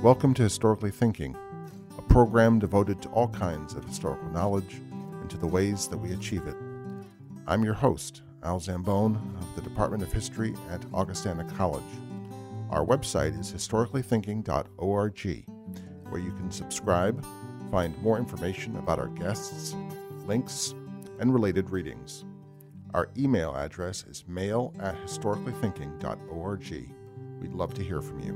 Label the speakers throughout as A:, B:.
A: Welcome to Historically Thinking, a program devoted to all kinds of historical knowledge and to the ways that we achieve it. I'm your host, Al Zambone of the Department of History at Augustana College. Our website is historicallythinking.org, where you can subscribe, find more information about our guests, links, and related readings. Our email address is mail@historicallythinking.org. We'd love to hear from you.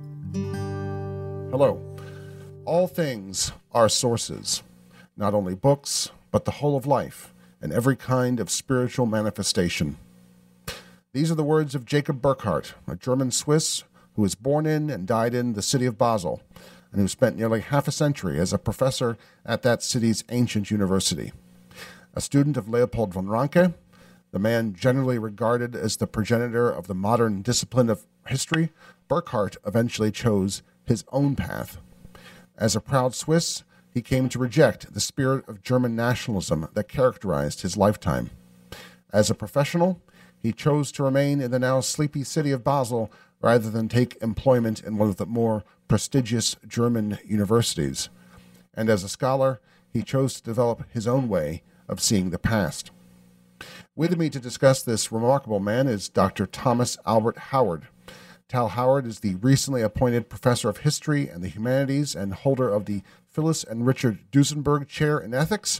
A: Hello. All things are sources, not only books, but the whole of life and every kind of spiritual manifestation. These are the words of Jacob Burckhardt, a German Swiss who was born in and died in the city of Basel, and who spent nearly half a century as a professor at that city's ancient university. A student of Leopold von Ranke, the man generally regarded as the progenitor of the modern discipline of history, Burckhardt eventually chose his own path. As a proud Swiss, he came to reject the spirit of German nationalism that characterized his lifetime. As a professional, he chose to remain in the now sleepy city of Basel rather than take employment in one of the more prestigious German universities. And as a scholar, he chose to develop his own way of seeing the past. With me to discuss this remarkable man is Dr. Thomas Albert Howard. Tal Howard is the recently appointed Professor of History and the Humanities and holder of the Phyllis and Richard Duesenberg Chair in Ethics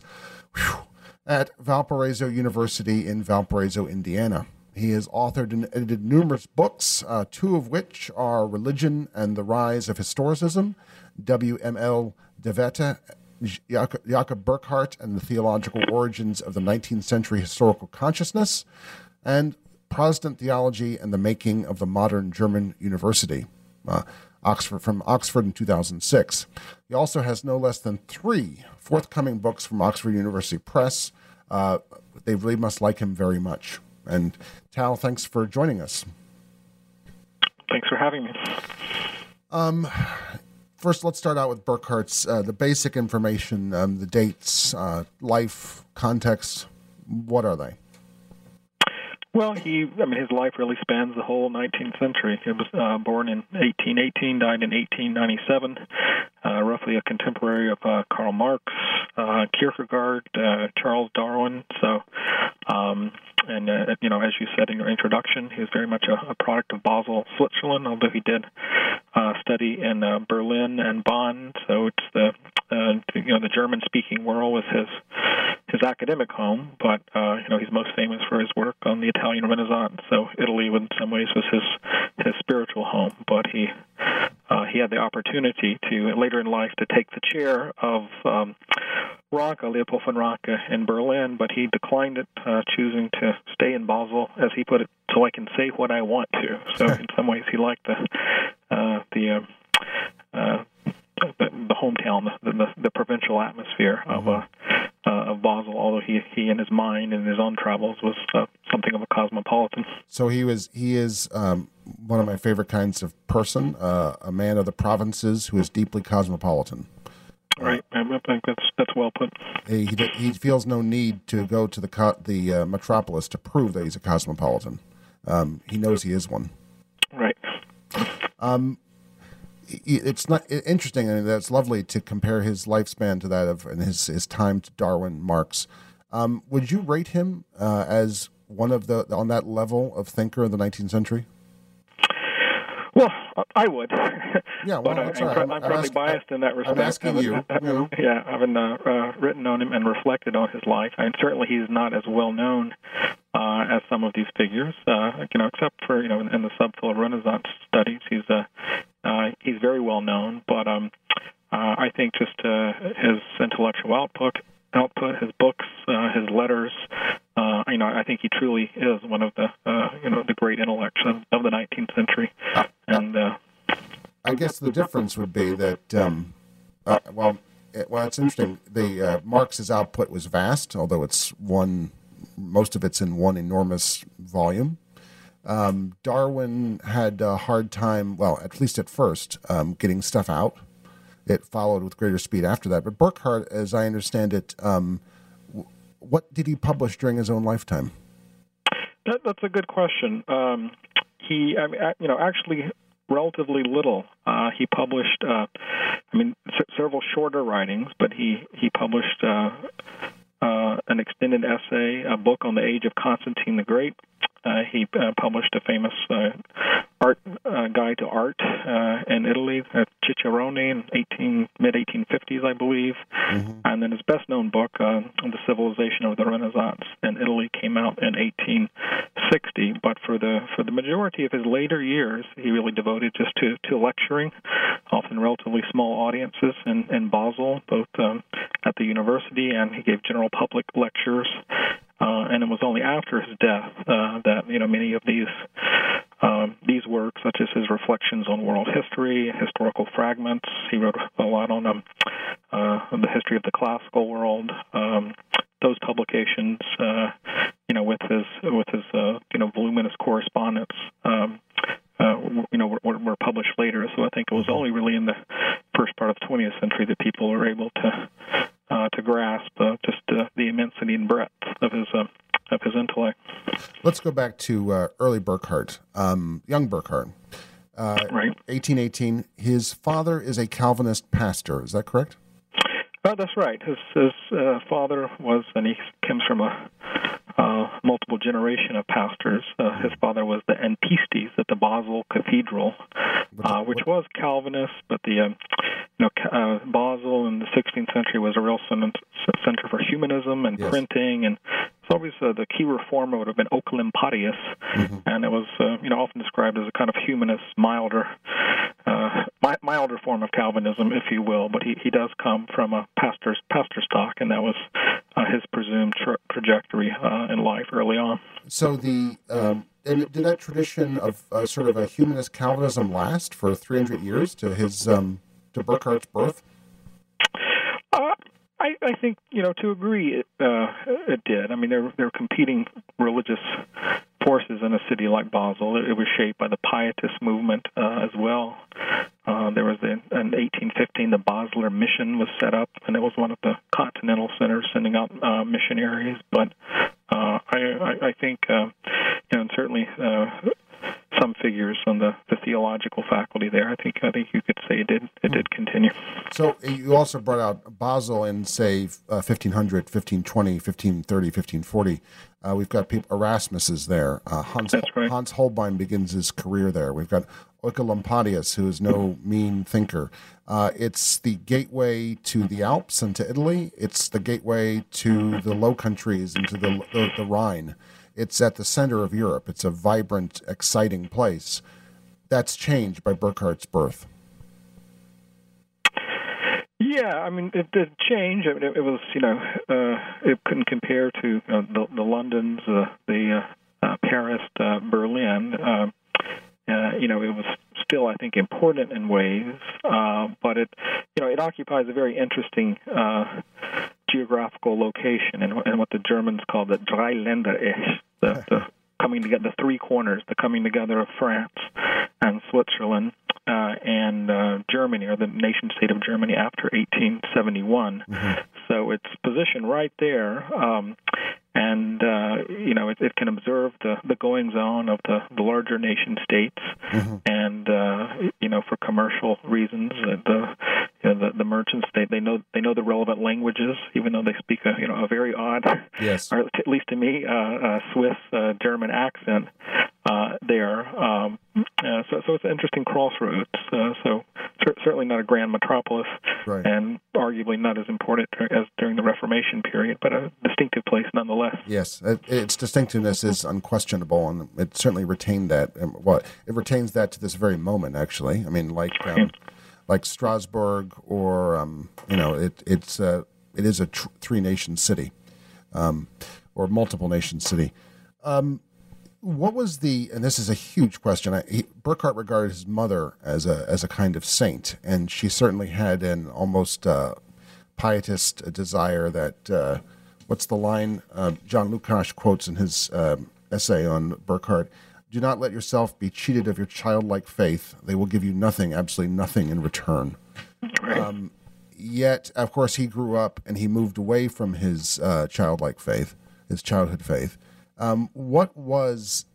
A: at Valparaiso University in Valparaiso, Indiana. He has authored and edited numerous books, two of which are Religion and the Rise of Historicism, W.M.L. de Wette, Jacob Burckhardt and the Theological Origins of the 19th Century Historical Consciousness, and Protestant Theology and the Making of the Modern German University, from Oxford in 2006. He also has no less than 3 forthcoming books from Oxford University Press. They really must like him very much. And Tal, thanks for joining us.
B: Thanks for having me.
A: First, let's start out with Burckhardt's, the basic information, the dates, life, context. What are they?
B: Well, his life really spans the whole 19th century. He was born in 1818, died in 1897, roughly a contemporary of Karl Marx, Kierkegaard, Charles Darwin. So, as you said in your introduction, he was very much a product of Basel, Switzerland, although he did study in Berlin and Bonn. So it's the German-speaking world was his academic home, but he's most famous for his work on the Italian Renaissance. So Italy, in some ways, was his spiritual home. But he had the opportunity to later in life to take the chair of Leopold von Ranke in Berlin, but he declined it, choosing to stay in Basel, as he put it, so I can say what I want to. So in some ways, he liked the hometown, the provincial atmosphere of Basel, although he in his mind and his own travels was something of a cosmopolitan.
A: So he is one of my favorite kinds of person, a man of the provinces who is deeply cosmopolitan.
B: Right, I think that's well put.
A: He feels no need to go to the metropolis to prove that he's a cosmopolitan. He knows he is one.
B: Right.
A: It's not interesting, and it's lovely to compare his lifespan to that of and his time to Darwin, Marx. Would you rate him as one of on that level of thinker of the 19th century?
B: Well, I would.
A: Yeah, well,
B: but I'm probably biased in that respect.
A: I'm asking you.
B: Yeah, I haven't written on him and reflected on his life. And certainly he's not as well known as some of these figures, except for, in the subfield of Renaissance studies. He's very well known, but I think just his intellectual output, his books, his letters, I think he truly is one of the great intellects of the 19th century. And
A: I guess the difference would be that, it's interesting. Marx's output was vast, although most of it's in one enormous volume. Darwin had a hard time, at least at first, getting stuff out. It followed with greater speed after that. But Burckhardt, as I understand it, what did he publish during his own lifetime? That's
B: a good question. Actually, relatively little. He published, several shorter writings, but he published an extended essay, a book on the age of Constantine the Great. He published a famous art guide to art in Italy, Cicerone, in mid-1850s, I believe. Mm-hmm. And then his best-known book, The Civilization of the Renaissance in Italy, came out in 1860. But for the majority of his later years, he really devoted just to lecturing, often relatively small audiences in Basel, both at the university, and he gave general public lectures. And it was only after his death that many of these works, such as his reflections on world history, historical fragments. He wrote a lot on the history of the classical world. Those publications, with his voluminous correspondence, were published later. So I think it was only really in the first part of the 20th century that people were able to grasp just the immensity and breadth of his intellect.
A: Let's go back to early Burckhardt, young Burckhardt.
B: Right.
A: 1818. His father is a Calvinist pastor. Is that correct?
B: That's right. His father was, and he comes from a multiple generation of pastors. His father was the Enpistes at the Basel Cathedral, which was Calvinist, but the Basel in the 16th century was a real center for humanism and printing, and it's always the key reformer would have been Oecolampadius, and it was often described as a kind of humanist, milder form of Calvinism, if you will. But he does come from a pastor stock, and that was his presumed trajectory in life early on.
A: So did that tradition of sort of a humanist Calvinism last for 300 years to his to Burckhardt's birth?
B: I think to agree it did. I mean, there were competing religious forces in a city like Basel. It was shaped by the Pietist movement as well. There was in 1815 the Basler Mission was set up, and it was one of the continental centers sending out missionaries. But I think and certainly some figures on the theological faculty there. I think you could say it did continue.
A: So you also brought out Basel in, say, 1500, 1520, 1530, 1540. We've got Erasmus is there.
B: That's right.
A: Hans Holbein begins his career there. We've got Oecolampadius, who is no mean thinker. It's the gateway to the Alps and to Italy. It's the gateway to the Low Countries and to the Rhine. It's at the center of Europe. It's a vibrant, exciting place. That's changed by Burckhardt's birth.
B: Yeah, I mean, it did change. It was, it couldn't compare to the Londons, the Paris, Berlin. It was still, I think, important in ways, but it occupies a very interesting geographical location and what the Germans call the Dreiländereck, the coming together, the three corners, the coming together of France and Switzerland and Germany, or the nation-state of Germany after 1871. Mm-hmm. So it's positioned right there, and it can observe the goings-on of the larger nation-states, mm-hmm. and for commercial reasons, the merchants they know the relevant languages, even though they speak a very odd,
A: yes,
B: or at least to me, Swiss German accent there. So it's an interesting crossroads. So certainly not a grand metropolis,
A: right,
B: and arguably not as important as during the Reformation period, but a distinctive place nonetheless.
A: Yes, its distinctiveness is unquestionable, and it certainly retained that. Well, it retains that to this very moment, actually. I mean, like Strasbourg, or it is a three-nation city, or multiple-nation city. What was and this is a huge question. Burckhardt regarded his mother as a kind of saint, and she certainly had an almost pietist desire that, what's the line John Lukács quotes in his essay on Burckhardt? Do not let yourself be cheated of your childlike faith. They will give you nothing, absolutely nothing in return.
B: Right.
A: Yet, of course, he grew up and he moved away from his childlike faith, his childhood faith. What was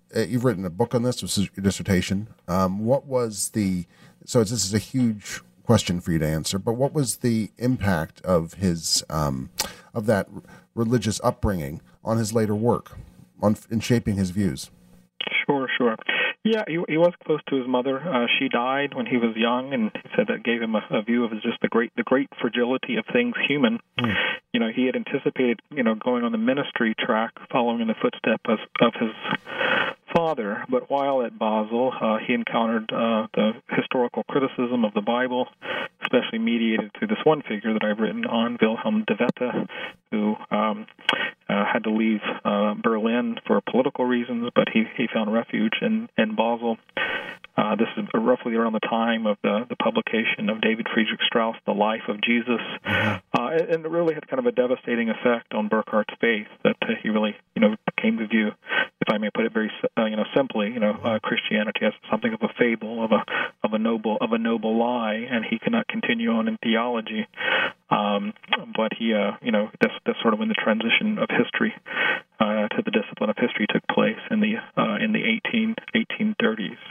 A: you've written a book on this. This is your dissertation. What was the? So this is a huge question for you to answer. But what was the impact of his of that religious upbringing on his later work, in shaping his views?
B: Sure. Yeah, he was close to his mother. She died when he was young, and he said that gave him a view of just the great fragility of things human. He had anticipated, going on the ministry track, following in the footsteps of his father. But while at Basel, he encountered the historical criticism of the Bible, especially mediated through this one figure that I've written on, Wilhelm de Wette, who had to leave Berlin for political reasons, but he found refuge in Basel. This is roughly around the time of the publication of David Friedrich Strauss' The Life of Jesus. And it really had kind of a devastating effect on Burckhardt's faith, that he really, came to view, if I may put it very, simply, Christianity as something of a fable, of a noble lie, and he cannot continue on in theology. But he, that's sort of when the transition of history to the discipline of history took place in the 1830s.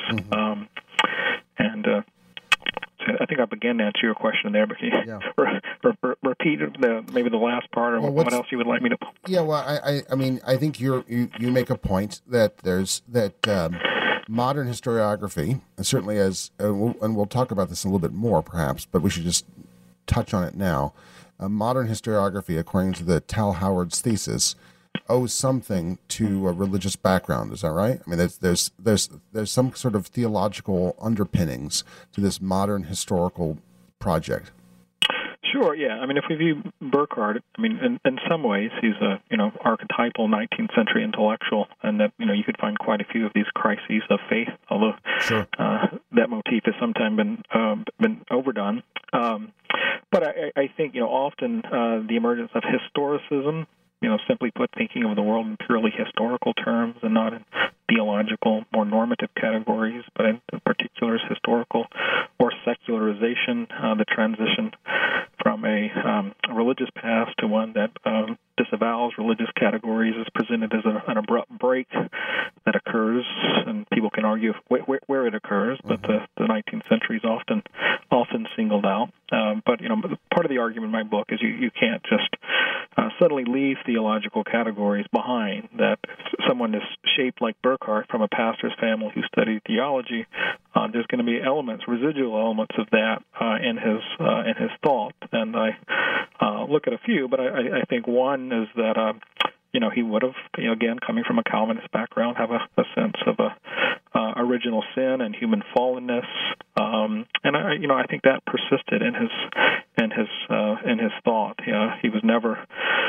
B: So I think I began to answer your question there, but can you repeat maybe the last part, or what else you would like me to?
A: Yeah, well, I mean, I think you make a point that there's modern historiography, and certainly and we'll talk about this a little bit more, perhaps, but we should just touch on it now. Modern historiography, according to the Tal Howard's thesis, owes something to a religious background. Is that right? I mean, there's some sort of theological underpinnings to this modern historical project.
B: Sure, yeah. I mean, if we view Burckhardt, I mean, in some ways, he's a archetypal 19th century intellectual, and that you could find quite a few of these crises of faith, although that motif has sometimes been overdone. But I think often the emergence of historicism, simply put, thinking of the world in purely historical terms and not in theological, more normative categories, but in particular as historical or secularization, the transition from a religious past to one that disavows religious categories is presented as an abrupt break that occurs, and people can argue where it occurs, but the 19th century is often singled out. But part of the argument in my book is you can't just suddenly leave theological categories behind. That if someone is shaped like Burckhardt from a pastor's family who studied theology, there's going to be residual elements of that in his thought, and I look at a few, but I think one is that he would have, again, coming from a Calvinist background, have a sense of original sin and human fallenness, and I think that persisted in his thought. He was never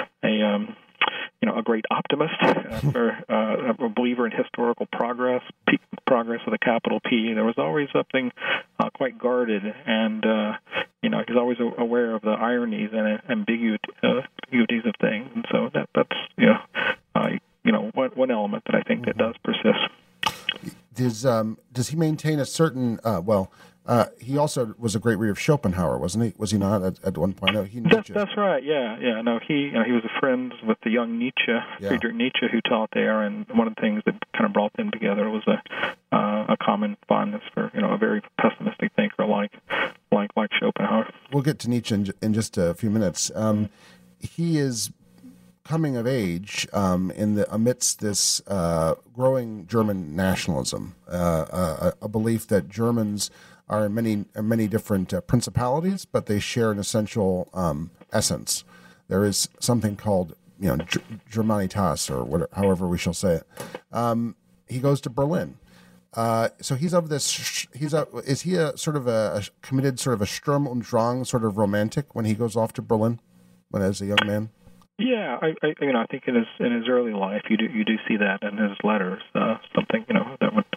B: a great optimist or a believer in historical progress with a capital P. There was always something quite guarded, and he's always aware of the ironies and ambiguities of things, and so that's one element that I think that does persist.
A: Does he maintain a certain he also was a great reader of Schopenhauer, wasn't he? Was he not at one point? No,
B: that's right. Yeah. No, he was a friend with the young Nietzsche, Friedrich Nietzsche, who taught there, and one of the things that kind of brought them together was a common fondness for a very pessimistic thinker like Schopenhauer.
A: We'll get to Nietzsche in just a few minutes. He is coming of age amidst this growing German nationalism, a belief that Germans are many different principalities, but they share an essential essence. There is something called Germanitas, or however we shall say it. He goes to Berlin. So he's of this. Is he a sort of a committed, sort of a Sturm und Drang sort of romantic when he goes off to Berlin, as a young man?
B: Yeah, I think in his early life, you do see that in his letters, something that would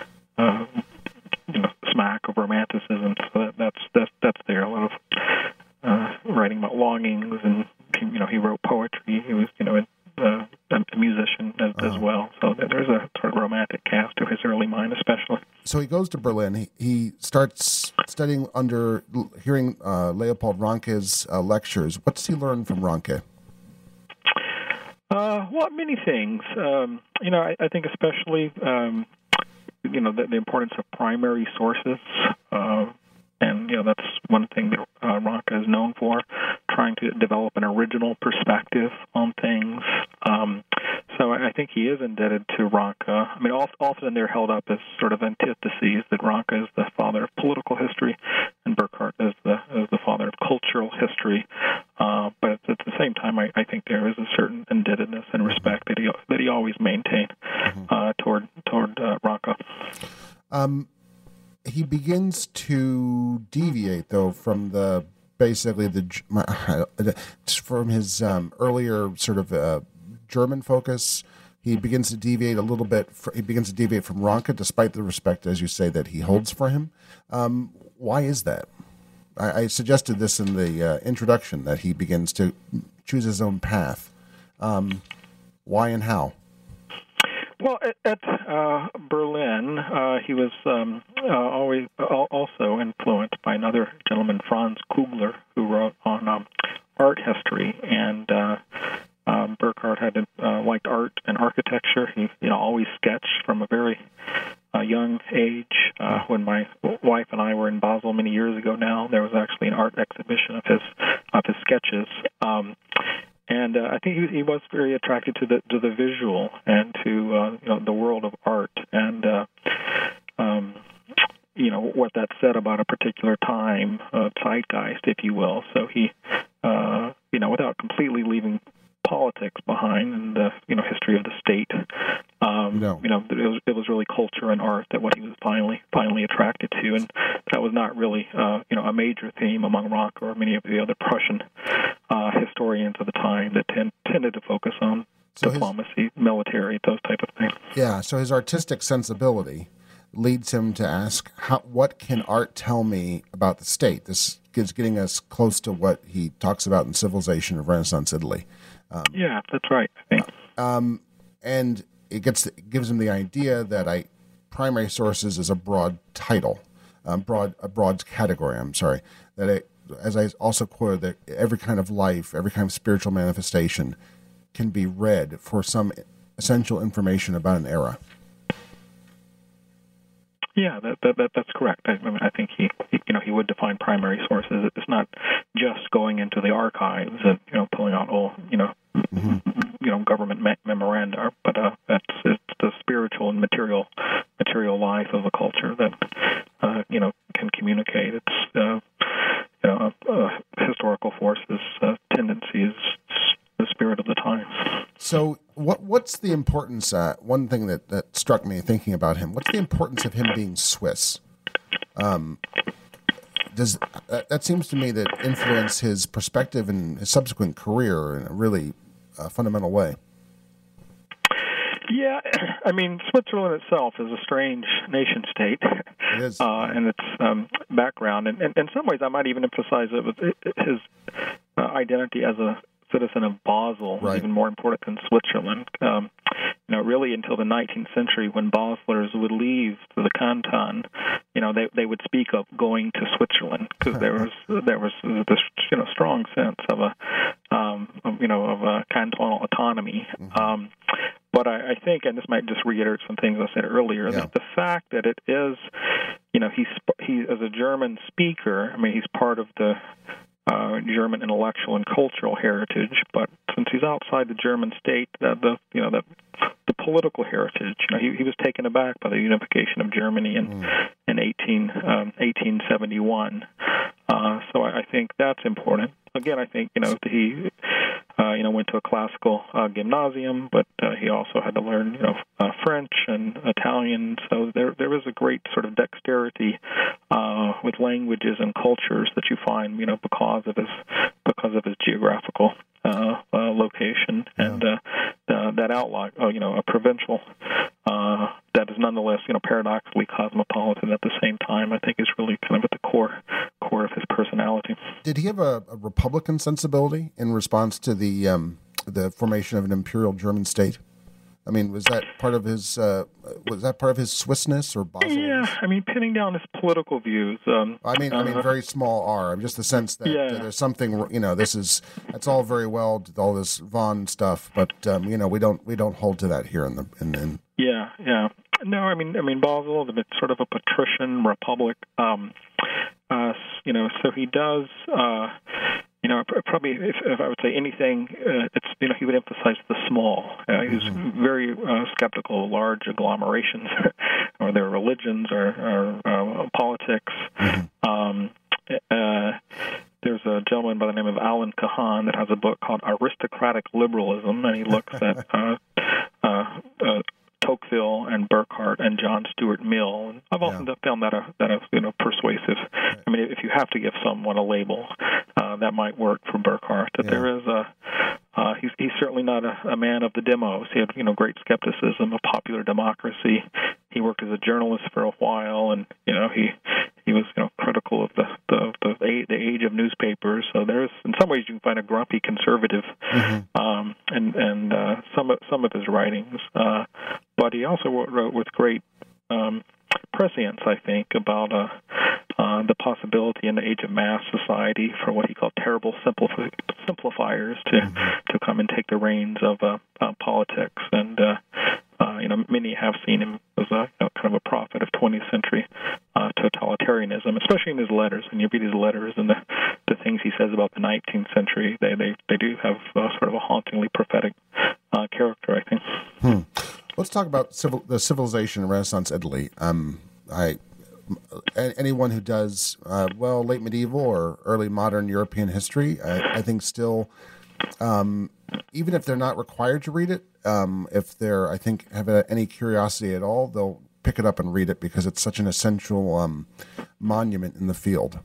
B: smack of romanticism. So that's there. A lot of writing about longings, and he wrote poetry. He was a musician as well. So there's a sort of romantic cast to his early mind, especially.
A: So he goes to Berlin. He starts studying hearing Leopold Ranke's lectures. What does he learn from Ranke?
B: Well, many things. I think especially, the importance of primary sources. And, that's one thing that Ranke is known for, trying to develop an original perspective on things. So I think he is indebted to Ranke. I mean, often they're held up as sort of antitheses, that Ranke is the father of political history and Burckhardt is the father of cultural history. But at the same time, I think there is a certain indebtedness and respect that he always maintained toward Ranke.
A: He begins to deviate, though, from from his earlier sort of German focus. He begins to deviate a little bit. He begins to deviate from Ranke, despite the respect, as you say, that he holds for him. Why is that? I suggested this in the introduction, that he begins to choose his own path. Why and how?
B: Well, at Berlin, he was always also influenced by another gentleman, Franz Kugler, who wrote on art history. And Burckhardt had liked art and architecture. He, always sketched from a very young age. When my wife and I were in Basel many years ago now, there was actually an art exhibition of his sketches. And I think he was very attracted to the visual and to the world of art, and what that said about a particular time, zeitgeist, if you will. So he, without completely leaving politics behind and the history of the state, it was really culture and art that what he was finally attracted to, and that was not really a major theme among Ranke or many of the other Prussian historians of the time that tended to focus on diplomacy, military, those type of things.
A: Yeah, so his artistic sensibility leads him to ask, what can art tell me about the state? This is getting us close to what he talks about in Civilization of Renaissance Italy.
B: Yeah, that's right, I think.
A: And it gives him the idea that primary sources is a broad title, a broad category. I'm sorry, as I also quoted, that every kind of life, every kind of spiritual manifestation can be read for some essential information about an era.
B: Yeah, that's correct. I think he would define primary sources. It's not just going into the archives and pulling out all government memoranda, but it's the spiritual and material life of a culture that can communicate its historical forces, tendencies, the spirit of the time.
A: So what's the importance, one thing that struck me thinking about him, what's the importance of him being Swiss? That seems to me that influence his perspective and his subsequent career in a really fundamental way.
B: Yeah, I mean, Switzerland itself is a strange nation-state.
A: It is.
B: And its background. And in some ways, I might even emphasize it with his identity as a citizen of Basel was even more important than Switzerland. Really until the 19th century, when Baselers would leave the canton, they would speak of going to Switzerland, because there was this strong sense of a cantonal autonomy. But I think, and this might just reiterate some things I said earlier, that the fact that it is, he as a German speaker, I mean, he's part of the German intellectual and cultural heritage, but since he's outside the German state, the political heritage, he was taken aback by the unification of Germany in 1871. So I think that's important. Again, I think he went to a classical gymnasium, but he also had to learn French and Italian. So there was a great sort of dexterity with languages and cultures that you find because of his geographical location and that outlook. A provincial that is nonetheless paradoxically cosmopolitan at the same time. I think is really kind of at the core of his personality.
A: Did he have a Republican sensibility in response to the formation of an imperial German state? I mean, was that part of his Swissness or Basel?
B: Yeah, I mean, pinning down his political views.
A: I mean, very small r. Just the sense that there's something. That's all very well, all this Vaughan stuff, but we don't hold to that here in the.
B: Yeah. No, I mean, Basel is sort of a patrician republic. So he does. Probably if I would say anything, it's he would emphasize the small. He was very skeptical of large agglomerations, or their religions or politics. There's a gentleman by the name of Alan Kahan that has a book called Aristocratic Liberalism, and he looks at Tocqueville and Burckhardt and John Stuart Mill. And I've often found that persuasive. I mean, if you have to give someone a label, that might work for Burckhardt. That there is he's certainly not a man of the demos. He had great skepticism of popular democracy. He worked as a journalist for a while, and he was critical of the age of newspapers. So there's in some ways you can find a grumpy conservative, and some of his writings. But he also wrote with great prescience, I think, about the possibility in the age of mass society for what he called terrible simplifiers to come and take the reins of politics. And many have seen him as a kind of a prophet of 20th century totalitarianism, especially in his letters. When you read his letters and the things he says about the 19th century, they do have sort of a hauntingly prophetic character, I think.
A: Let's talk about the civilization in Renaissance Italy. Anyone who does late medieval or early modern European history, I think still, even if they're not required to read it, if they're have any curiosity at all, they'll pick it up and read it because it's such an essential monument in the field.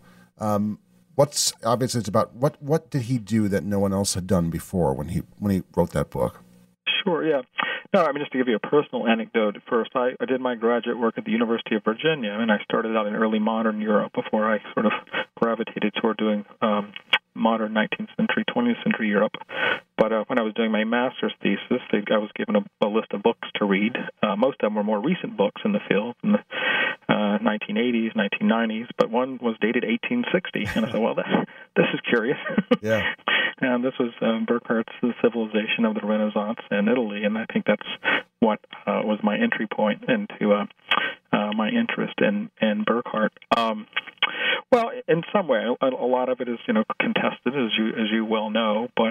A: It's about what did he do that no one else had done before when he wrote that book?
B: Sure, yeah. No, I mean, just to give you a personal anecdote first, I did my graduate work at the University of Virginia, and I started out in early modern Europe before I sort of gravitated toward doing modern 19th century, 20th century Europe. But when I was doing my master's thesis, I was given a list of books to read. Most of them were more recent books in the field, in the 1980s, 1990s, but one was dated 1860. And I said, well, this is curious.
A: Yeah.
B: And this was Burckhardt's The Civilization of the Renaissance in Italy, and I think that's what was my entry point into my interest in Burckhardt. Well, in some way, a lot of it is contested, as you well know, but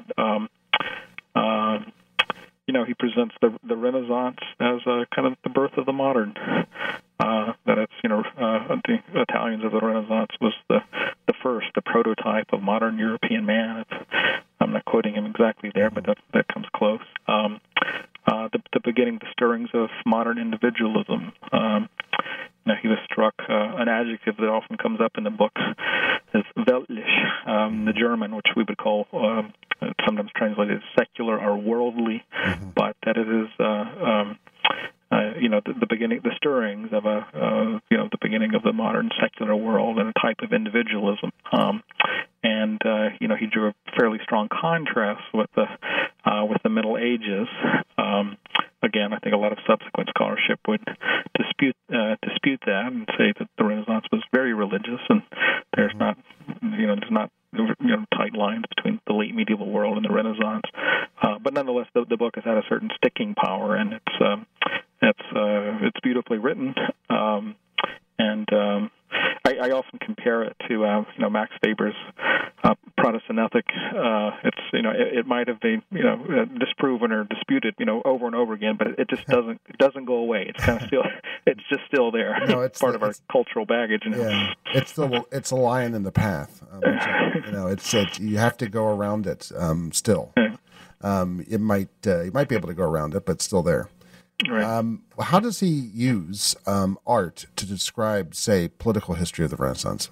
B: he presents the Renaissance as kind of the birth of the modern. That it's the Italians of the Renaissance was the first, the prototype of modern European man. I'm not quoting him exactly there, but that comes close. The beginning, the stirrings of modern individualism. He was struck, an adjective that often comes up in the book is weltlich, the German, which we would call sometimes translated secular or worldly, but that it is the beginning, the stirrings of the beginning of the modern secular world and a type of individualism. He drew a fairly strong contrast with the Middle Ages. Again, I think a lot of subsequent scholarship would dispute that and say that the Renaissance was very religious, and there's not tight lines between the late medieval world and the Renaissance. But nonetheless, the book has had a certain sticking power, and it's beautifully written. I often compare it to Max Weber's Protestant Ethic. It might have been disproven or disputed over and over again, but it just doesn't go away. It's kind of just still there.
A: No, it's
B: part of our cultural baggage.
A: Yeah, it's a lion in the path. It's you have to go around it. Still, you might be able to go around it, but it's still there.
B: Right.
A: How does he use art to describe, say, political history of the Renaissance?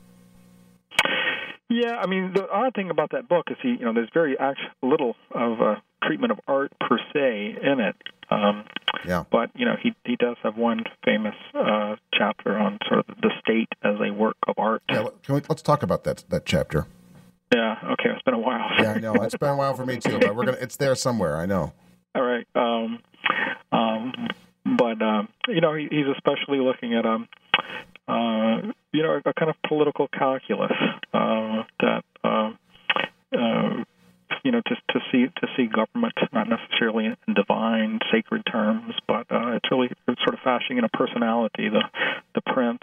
B: Yeah, I mean, the odd thing about that book is there's very little of treatment of art per se in it. But he does have one famous chapter on sort of the state as a work of art.
A: Yeah, let's talk about that chapter.
B: Yeah. Okay. It's been a while.
A: Yeah, I know. It's been a while for me too, but it's there somewhere. I know.
B: All right. he's especially looking at a kind of political calculus that to see government not necessarily in divine sacred terms, but it's really sort of fashioning in a personality. The prince,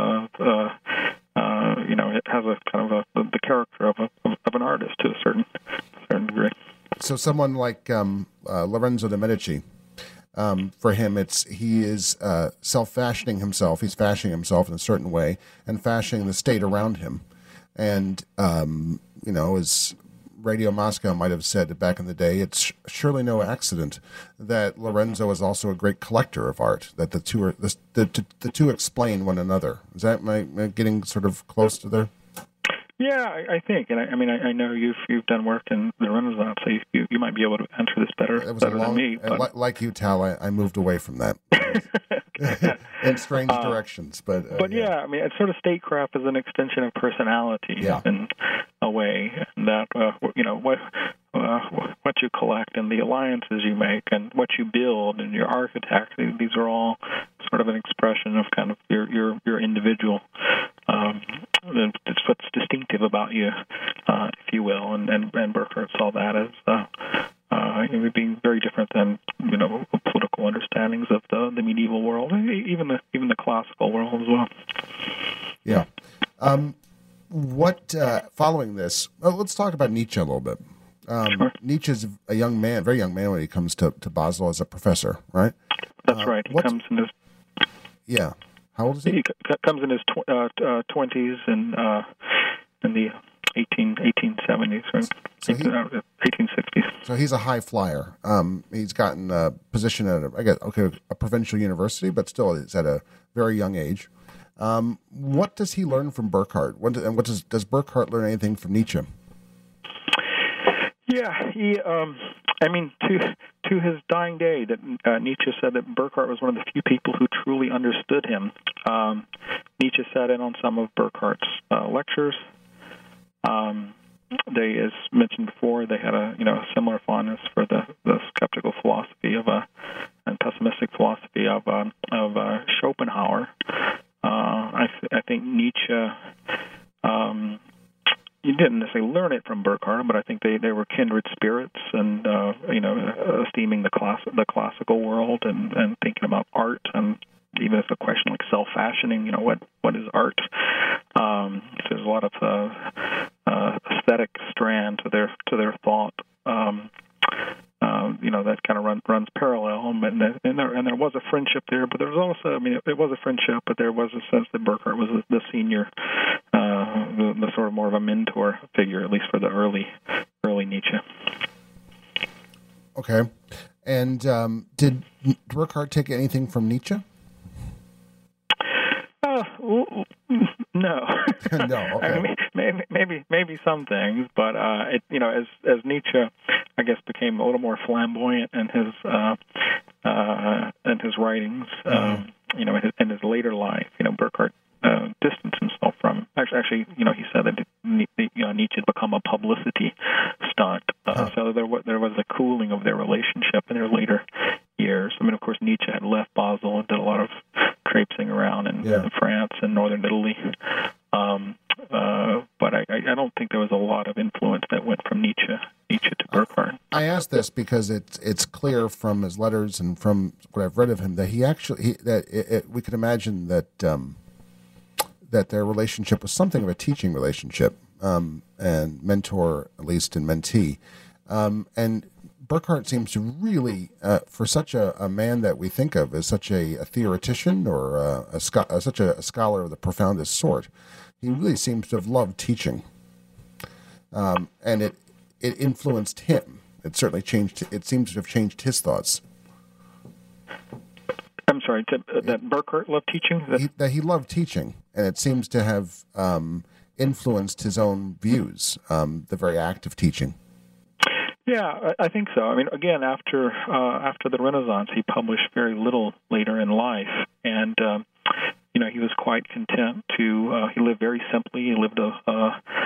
B: it has a kind of the character of an artist to a certain degree.
A: So someone like Lorenzo de Medici. For him, he is self-fashioning himself. He's fashioning himself in a certain way and fashioning the state around him. And, as Radio Moscow might have said back in the day, it's surely no accident that Lorenzo is also a great collector of art, that the two explain one another. Is that am I getting sort of close to there?
B: Yeah, I think, and I know you've done work in the Renaissance, so you might be able to answer this better than me. But...
A: Like you, Tal, I moved away from that in strange directions. But
B: yeah, it's sort of statecraft is an extension of personality in a way, and that what you collect and the alliances you make and what you build and your architect, these are all sort of an expression of kind of your individual. It's what's distinctive about you, if you will, and Burckhardt saw that as being very different than political understandings of the medieval world, even the classical world as well.
A: Yeah. Following this, let's talk about Nietzsche a little bit.
B: Sure.
A: Nietzsche's a young man, very young man when he comes to Basel as a professor, right?
B: That's right. He comes in his...
A: Yeah. How old is he?
B: He comes in his 20s and in the 1870s, right? So 1860s.
A: So he's a high flyer. He's gotten a position at a provincial university, but still is at a very young age. What does he learn from Burckhardt? Does Burckhardt learn anything from Nietzsche?
B: Yeah, he. To his dying day, that Nietzsche said that Burckhardt was one of the few people who truly understood him. Nietzsche sat in on some of Burckhardt's lectures. They, as mentioned before, they had a similar fondness for the skeptical philosophy and pessimistic philosophy of Schopenhauer. I think Nietzsche. You didn't necessarily learn it from Burckhardt, but I think they were kindred spirits, and esteeming the classical world and thinking about art, and even as a question like self-fashioning, what is art? There's a lot of aesthetic strand to their thought. That kind of runs parallel, and there was a friendship there, but there was also, it was a friendship, but there was a sense that Burckhardt was the senior, the sort of more of a mentor figure, at least for the early Nietzsche.
A: Okay, and did Burckhardt take anything from Nietzsche?
B: No.
A: No. Okay.
B: Maybe some things, but as Nietzsche, I guess, became a little more flamboyant in his writings, in his later life, Burckhardt distanced himself from. Actually, he said that Nietzsche had become a publicity stunt. So there was a cooling of their relationship in their later years. Of course, Nietzsche had left Basel and did a lot of traipsing around in France and northern Italy. But I don't think there was a lot of influence that went from Nietzsche to Burckhardt.
A: I ask this because it's clear from his letters and from what I've read of him that we could imagine that that their relationship was something of a teaching relationship, and mentor, at least, and mentee. And Burckhardt seems to really, for such a man that we think of as such a theoretician or such a scholar of the profoundest sort, he really seems to have loved teaching. And it influenced him. It certainly changed. It seems to have changed his thoughts.
B: I'm sorry, that Burckhardt loved teaching?
A: That he loved teaching, and it seems to have influenced his own views, the very act of teaching.
B: Yeah, I think so. Again, after the Renaissance, he published very little later in life, and he was quite content to. He lived very simply. He lived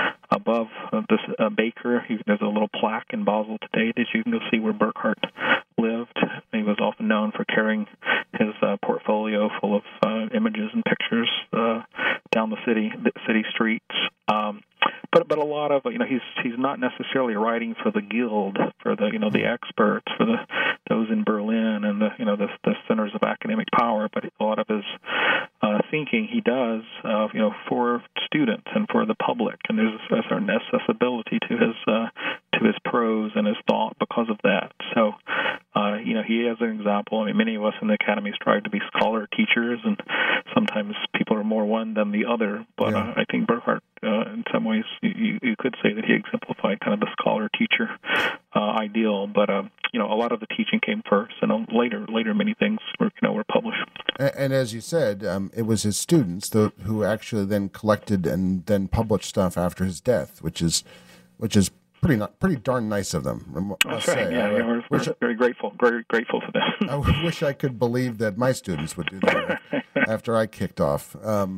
B: above this baker. There's a little plaque in Basel today that you can go see where Burckhardt lived. He was often known for carrying his portfolio full of images and pictures down the city streets. But a lot of he's not necessarily writing for the guild, for the experts, for those in Berlin and the centers of academic power. But a lot of his thinking he does for students and for the public, and there's a certain accessibility to his prose and his thought because of that. So he is an example. I mean, many of us in the academy strive to be scholar teachers, and sometimes people are more one than the other. But I think Burckhardt, in some ways, you could say that he exemplified kind of the scholar-teacher ideal. But a lot of the teaching came first, and later many things were published.
A: And as you said, it was his students who actually then collected and then published stuff after his death, which is pretty darn nice of them.
B: That's right. Yeah, we're very grateful to them.
A: I wish I could believe that my students would do that after I kicked off.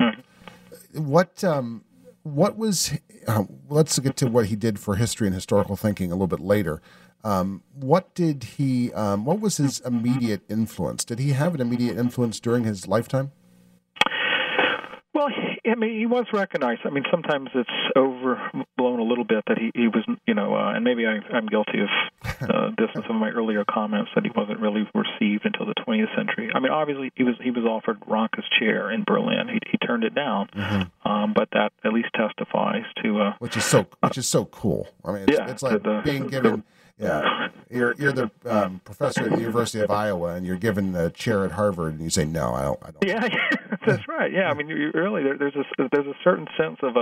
A: What was? Let's get to what he did for history and historical thinking a little bit later. What did he? What was his immediate influence? Did he have an immediate influence during his lifetime?
B: Well, he was recognized. I mean, sometimes it's overblown a little bit that he was, and maybe I'm guilty of this in some of my earlier comments, that he wasn't really received until the 20th century. I mean, obviously he was offered Ranke's chair in Berlin. He turned it down, but that at least testifies to which is
A: so cool. I mean, it's like being given. You're the professor at the University of Iowa, and you're given the chair at Harvard, and you say no, I don't.
B: Yeah, that's right. Yeah, I mean, really, there's a certain sense of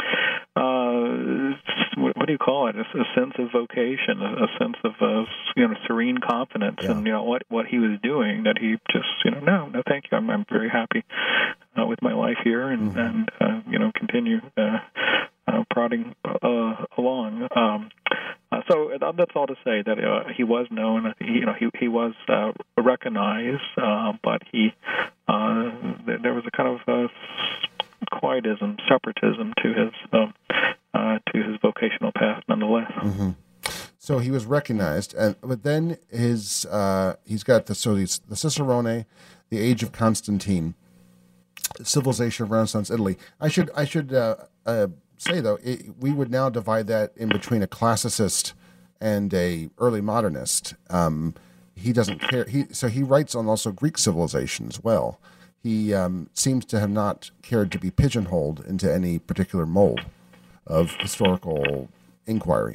B: what do you call it? A sense of vocation, a sense of serene confidence, and what he was doing. That he just no, thank you. I'm very happy with my life here, and continue prodding along. So that's all to say that he was known. He was recognized, but there was a kind of quietism, separatism to his vocational path, nonetheless.
A: Mm-hmm. So he was recognized, but then he's got the Cicerone, the Age of Constantine, Civilization of Renaissance Italy. I should say though, we would now divide that in between a classicist and a early modernist. He doesn't care. He writes on also Greek civilization as well. He seems to have not cared to be pigeonholed into any particular mold of historical inquiry.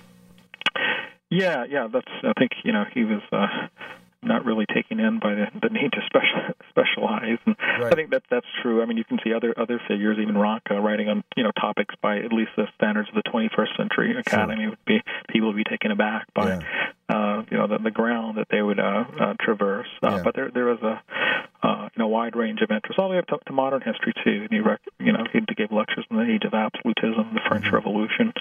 B: Yeah. I think he was not really taken in by the need to specialize, and right. I think that's true. I mean, you can see other figures, even Ranke, writing on topics by at least the standards of the 21st century academy. Sure. People would be taken aback by the ground that they would traverse. But there was a wide range of interests, all the way up to modern history too. And he gave lectures on the age of absolutism, the French Revolution,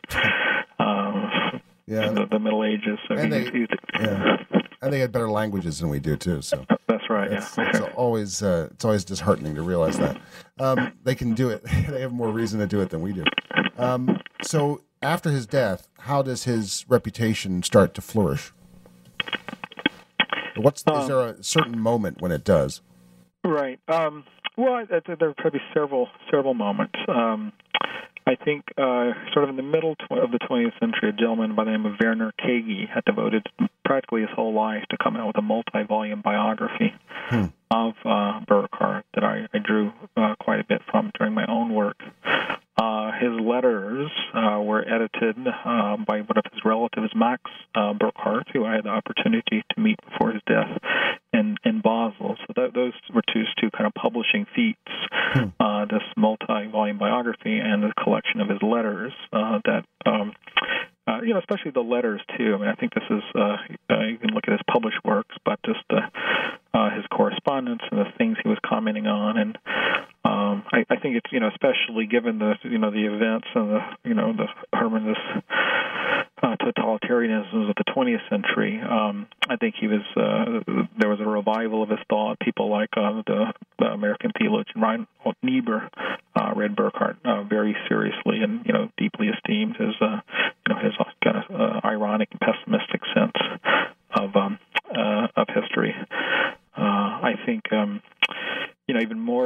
B: the Middle Ages. So
A: and they had better languages than we do too. So
B: that's right.
A: It's always disheartening to realize that they can do it. They have more reason to do it than we do. So after his death, how does his reputation start to flourish? Is there a certain moment when it does?
B: Right. Well, there are probably several moments. I think sort of in the middle of the 20th century, a gentleman by the name of Werner Kagi had devoted practically his whole life to come out with a multi-volume biography of Burckhardt that I drew quite a bit from during my own work. His letters were edited by one of his relatives, Max Burckhardt, who I had the opportunity to meet before his death in Basel. So those were two kind of publishing feats, this multi-volume biography and the collection of his letters that especially the letters too. I mean, I think this is you can look at his published works, but just his correspondence and the things he was commenting on, and I think it's especially given the the events and the Hermanist totalitarianisms of the 20th century. I think he was there was a revival of his thought. People like the American theologian Reinhold Niebuhr read Burckhardt very seriously and deeply esteemed his his kind of ironic and pessimistic sense of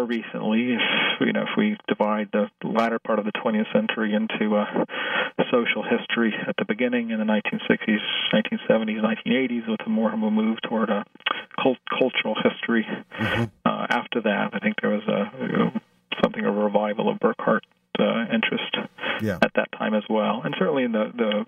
B: more recently, if we divide the latter part of the 20th century into social history at the beginning in the 1960s, 1970s, 1980s, with a more of a move toward cultural history.
A: Mm-hmm.
B: After that, I think there was something of a revival of Burckhardt interest at that time as well, and certainly in the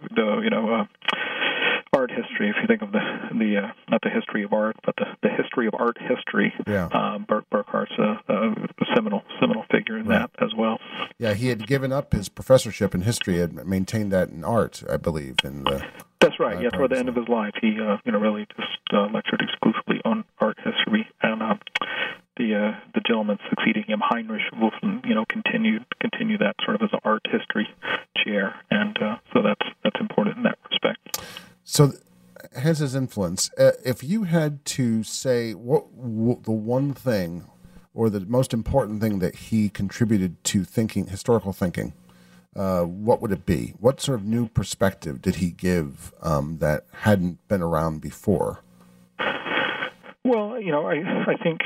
B: art history. If you think of the not the history of art, but the history of art history, Burckhardt's a seminal figure in that as well. Yeah,
A: he had given up his professorship in history, had maintained that in art, I believe.
B: That's right. Yeah, toward the end of his life, he really just lectured exclusively on art history, and the gentleman succeeding him, Heinrich Wulffen, continue that sort of as an art history chair, and so that's important in that respect.
A: So, hence his influence. If you had to say what the one thing, or the most important thing that he contributed to historical thinking, what would it be? What sort of new perspective did he give that hadn't been around before?
B: Well, I think,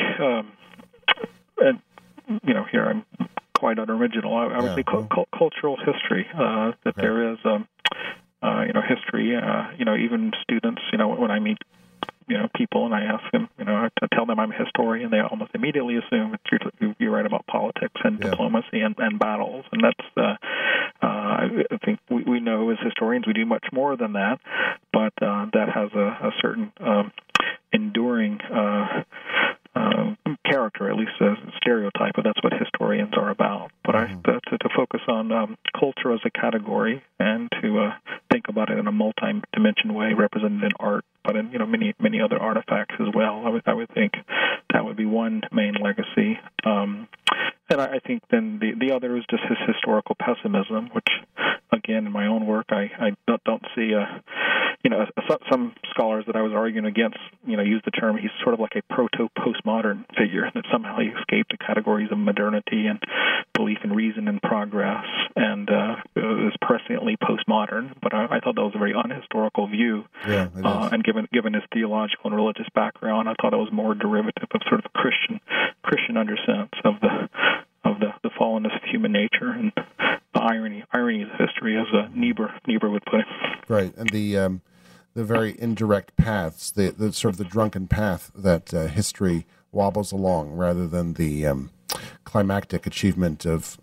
B: here I'm quite unoriginal. I would say cultural history. That there is, history. Even students. When I meet, people, and I ask them, I tell them I'm a historian, they almost immediately assume you write about politics and diplomacy and battles, and that's. I think we know as historians we do much more than that, but that has a certain enduring character, at least a stereotype, but that's what historians are about. But to focus on culture as a category and to think about it in a multi-dimension way, represented in art, but in many other artifacts as well. I would think that would be one main legacy. And I think then the other is just his historical pessimism, which, again, in my own work, I don't see. Some scholars that I was arguing against, use the term he's sort of like a proto-postmodern figure, that somehow he escaped the categories of modernity and belief in reason and progress, and is presciently postmodern. But I thought that was a very unhistorical view.
A: Yeah,
B: and given his theological and religious background, I thought it was more derivative of sort of a Christian undersense of the fallenness of human nature and the irony of history, as Niebuhr would put it.
A: Right, and the very indirect paths, the sort of the drunken path that history wobbles along, rather than the climactic achievement of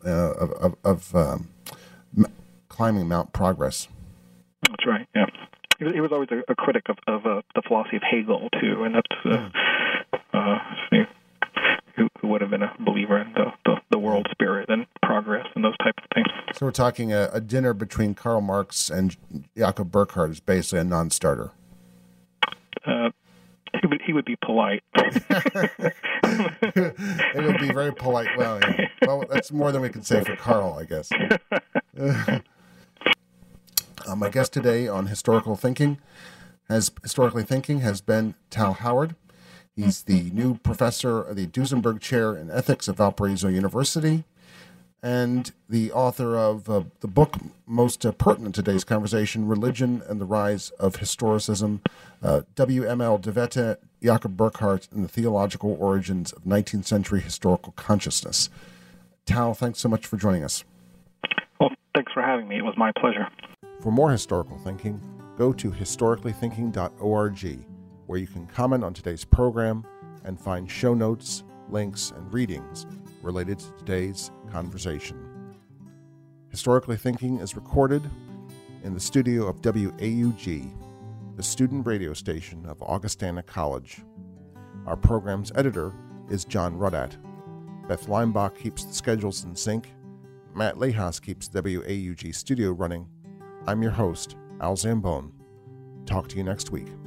A: climbing Mount Progress.
B: That's right. Yeah, he was always a critic of the philosophy of Hegel too, and that's who would have been a believer in the world spirit and progress and those type of things.
A: So we're talking a dinner between Karl Marx and Jakob Burckhardt is basically a non-starter.
B: He would be polite.
A: It would be very polite. Well, yeah. Well, that's more than we can say for Karl, I guess. My guest today on Historically Thinking has been Tal Howard. He's the new professor of the Duesenberg Chair in Ethics at Valparaiso University, and the author of the book most pertinent to today's conversation, Religion and the Rise of Historicism, W.M.L. de Wette, Jakob Burckhardt, and the Theological Origins of 19th Century Historical Consciousness. Tal, thanks so much for joining us.
B: Well, thanks for having me. It was my pleasure.
A: For more historical thinking, go to historicallythinking.org, where you can comment on today's program and find show notes, links, and readings related to today's conversation. Historically Thinking is recorded in the studio of WAUG, the student radio station of Augustana College. Our program's editor is John Ruddat. Beth Leimbach keeps the schedules in sync. Matt Lehas keeps the WAUG studio running. I'm your host, Al Zambone. Talk to you next week.